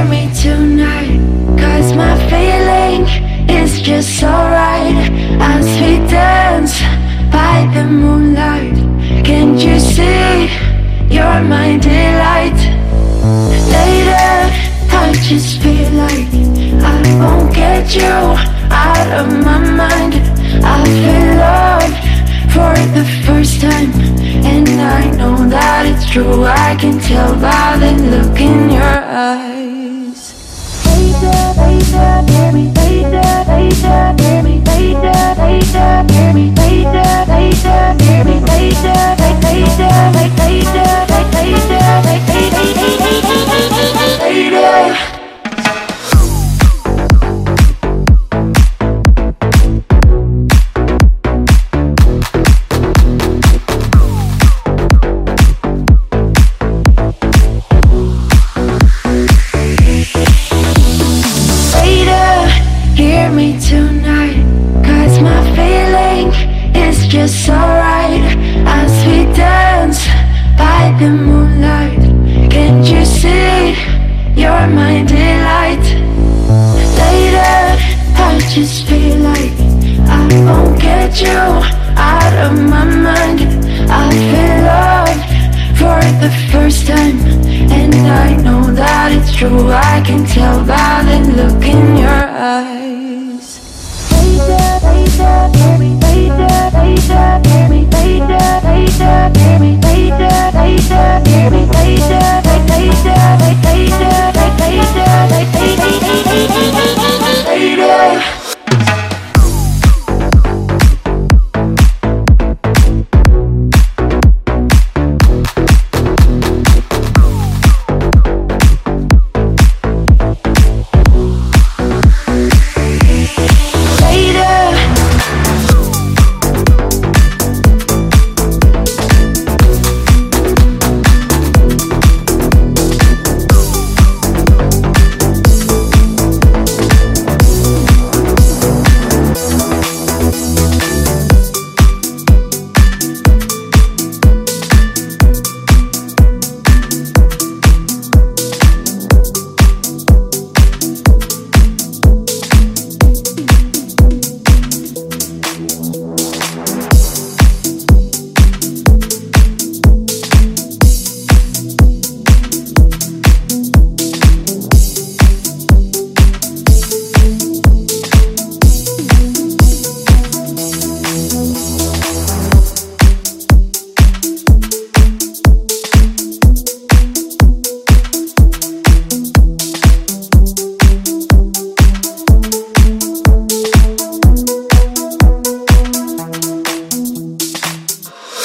hear me tonight, 'cause my feeling is just so right. As we dance by the moonlight, can't you see you're my delight? Later, I just feel like I won't get you out of my mind. I feel love for the first time, and I know that it's true. I can tell by the look in your eyes. Later, later, hear me, later, later, hear me, later, later, hear me, later, later, hear me, later, later, later, later. Hear me tonight, 'cause my feeling is just so right. As we dance by the moonlight, can't you see you're my delight? Later, I just feel like I won't get you out of my mind. I feel love for the first time, and I know that it's true. I can tell by the look in your eyes. Later, later, hear me, later, later, hear me, later, later, hear me, later, later.